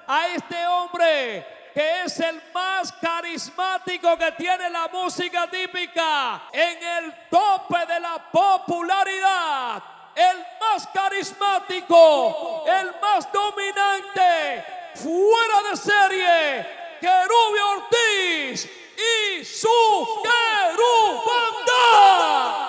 a este hombre que es el más carismático que tiene la música típica en el tope de la popularidad, el más carismático, el más dominante, fuera de serie, Querubio Ortiz y su Querubanda.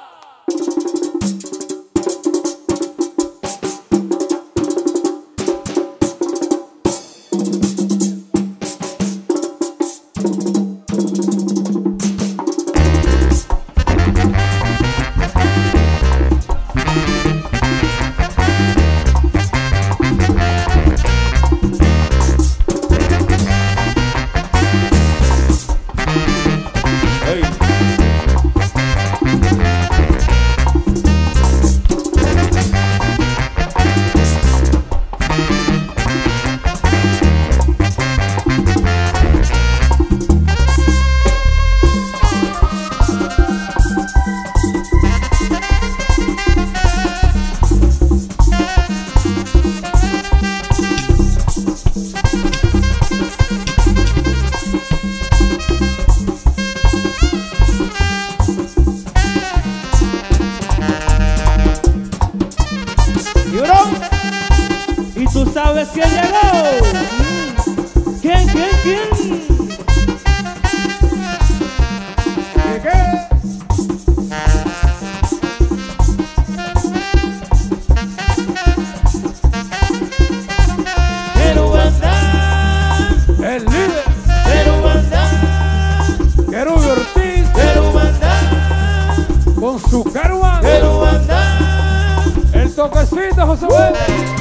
¿Y tú sabes quién llegó? ¿Quién? ¿Qué? Querubanda, el líder. Querubanda, Querubio Ortiz Querubanda, con su Querubanda. Querubanda. El toquecito, José Luis.